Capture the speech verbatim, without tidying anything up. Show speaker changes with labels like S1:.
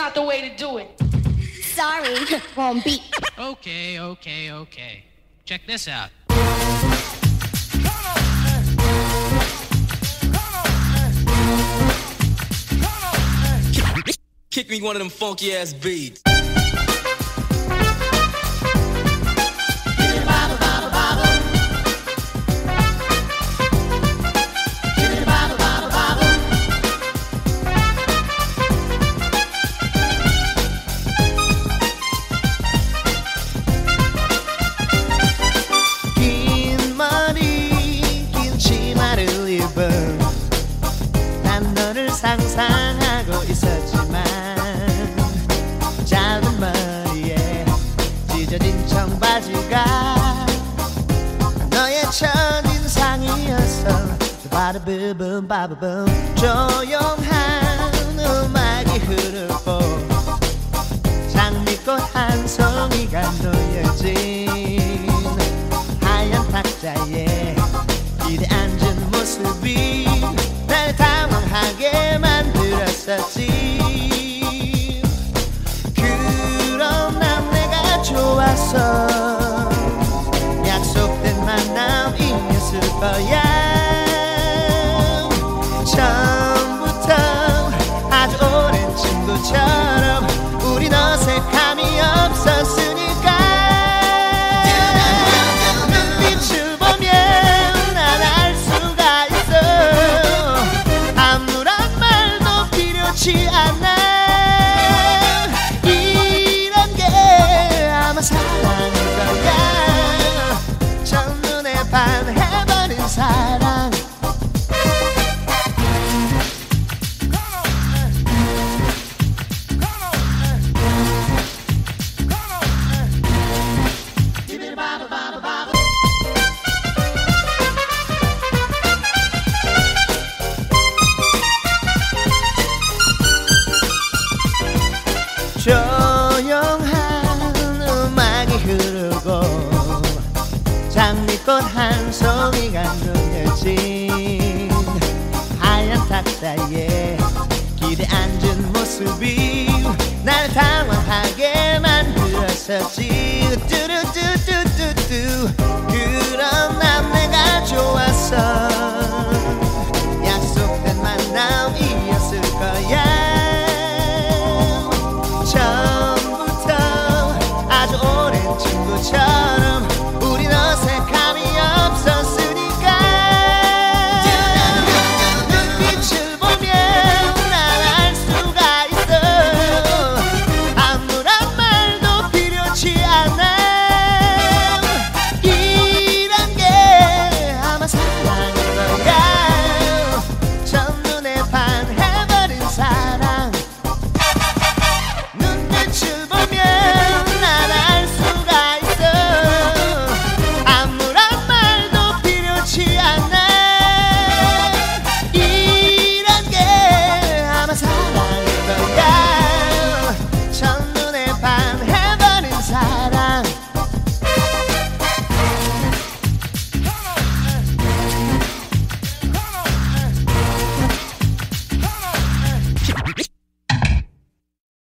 S1: not the way to do it.
S2: Sorry, wrong beat.
S3: Okay, okay, okay. Check this out.
S4: Kick me one of them funky ass beats.
S5: 긴 머리 긴 치마를 입은 난 너를 상상하고 있었지만 작은 머리에 찢어진 청바지가 너의 첫인상이었어. 바르브분 바브분 조용한 음악이 흐르고 장미꽃 한 송이가 놓여진 하얀 탁자에 기대 앉은 모습이 날 당황하게 만들었었지. 그럼 난 내가 좋았어. 약속된 만남이었을 거야. 처음부터 아주 오랜 친구처럼 우린 어색함이 없었으니까. 눈빛을 보면 난 알 수가 있어. 아무런 말도 필요치 않아. 이런 게 아마 사랑일 거야. 첫눈에 반해버린 사랑. 조용한 음악이 흐르고 장미꽃 한 송이가 놓여진 하얀 탁자에 기대 앉은 모습이 날 당황하게 만들었었지. 뚜루뚜